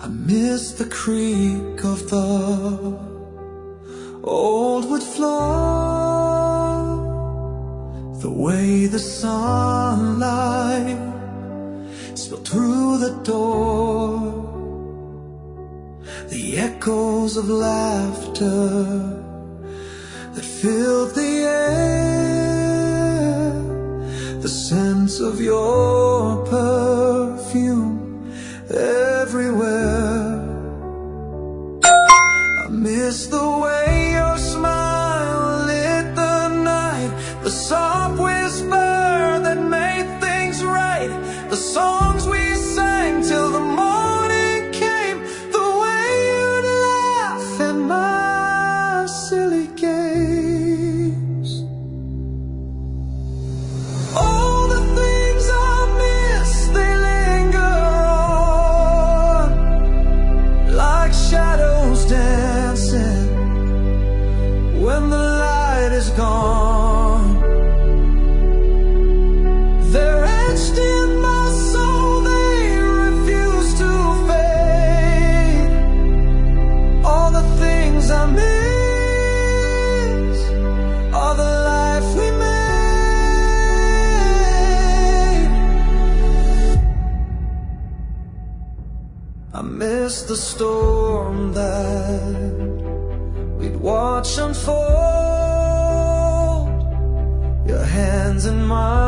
I miss the creak of the old wood floor, the way the sunlight spilled through the door, the echoes of laughter that filled the air, the sense of your perfume everywhere. I miss the way your smile lit the night, the soft whisper that made things right, the songs we sang till the morning came, the way you'd laugh at my silly games. All the things I miss, they linger on like shadows dancing when the light is gone. They're etched in my soul, they refuse to fade. All the things I miss are the life we made. I miss the storm that we'd watch unfold, your hands in mine,